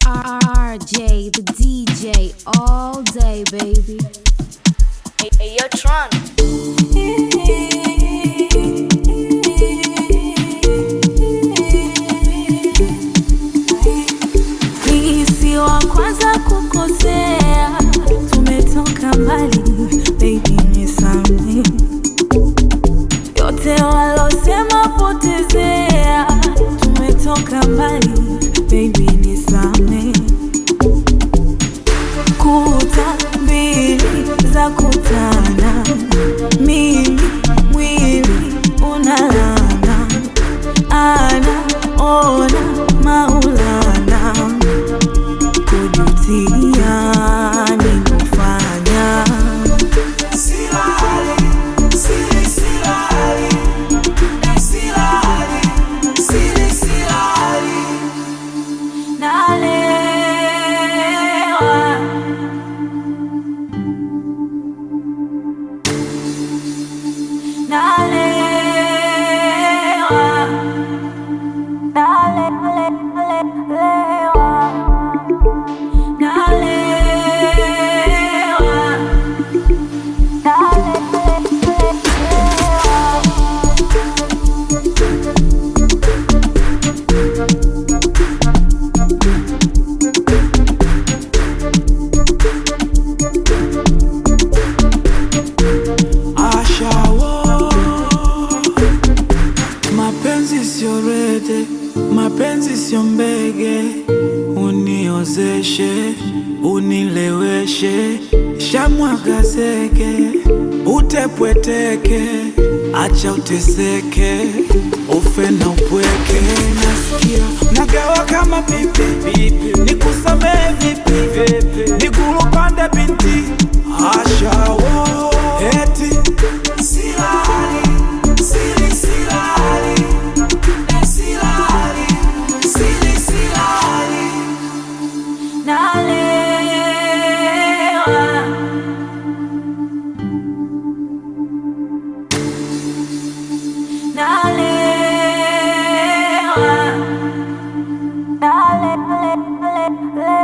RJ, the DJ, all day, baby. Hey, yo, Tron. Mimi si wa kwanza kukosea, tumetoka mbali, baby nisamehe. Yote walosema potezea, tumetoka mbali, baby nisamehe. Kuta mbili za kutana, mimi mwili unalana, anaona Maulana, kujutia nimefanya. Silali, silali, silali, silali, Nalewa, mapenzi sio rede, mapenzi sio mbege. Uniozeshe, unileweshe, shamwaga zege, utepweteke, acha uteseke, ufe na upweke. Nasikia nagawa kama pipi, nikusamehe vipi, nikulupande binti ashawo eti silali, silali, silali, silali, nalewa, nalewa, nalewa.